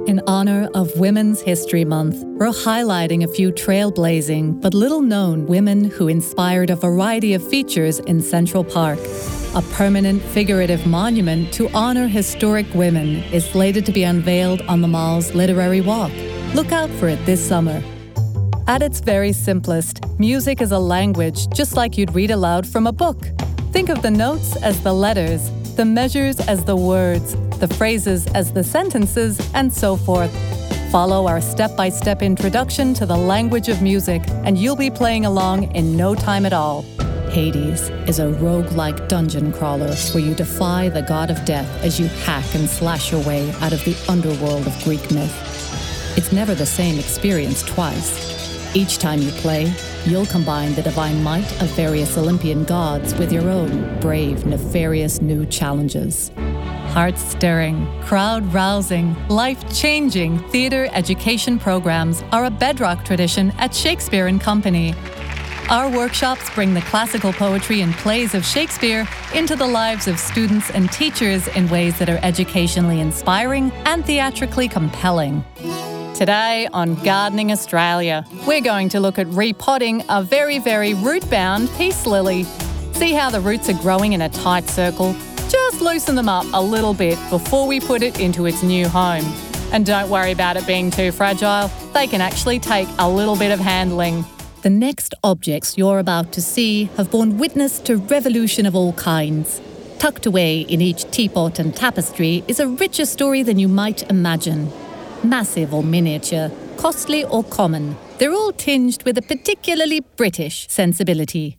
In honor of Women's History Month, we're highlighting a few trailblazing but little-known women who inspired a variety of features in Central Park. A permanent figurative monument to honor historic women is slated to be unveiled on the mall's Literary Walk. Look out for it this summer. At its very simplest, music is a language just like you'd read aloud from a book. Think of the notes as the letters, the measures as the words, the phrases as the sentences, and so forth. Follow our step-by-step introduction to the language of music, and you'll be playing along in no time at all. Hades is a roguelike dungeon crawler where you defy the god of death as you hack and slash your way out of the underworld of Greek myth. It's never the same experience twice. Each time you play, you'll combine the divine might of various Olympian gods with your own brave, nefarious new challenges. Heart-stirring, crowd-rousing, life-changing theatre education programs are a bedrock tradition at Shakespeare & Company. Our workshops bring the classical poetry and plays of Shakespeare into the lives of students and teachers in ways that are educationally inspiring and theatrically compelling. Today on Gardening Australia, we're going to look at repotting a very, very root-bound peace lily. See how the roots are growing in a tight circle? Just loosen them up a little bit before we put it into its new home. And don't worry about it being too fragile. They can actually take a little bit of handling. The next objects you're about to see have borne witness to revolution of all kinds. Tucked away in each teapot and tapestry is a richer story than you might imagine. Massive or miniature, costly or common, they're all tinged with a particularly British sensibility.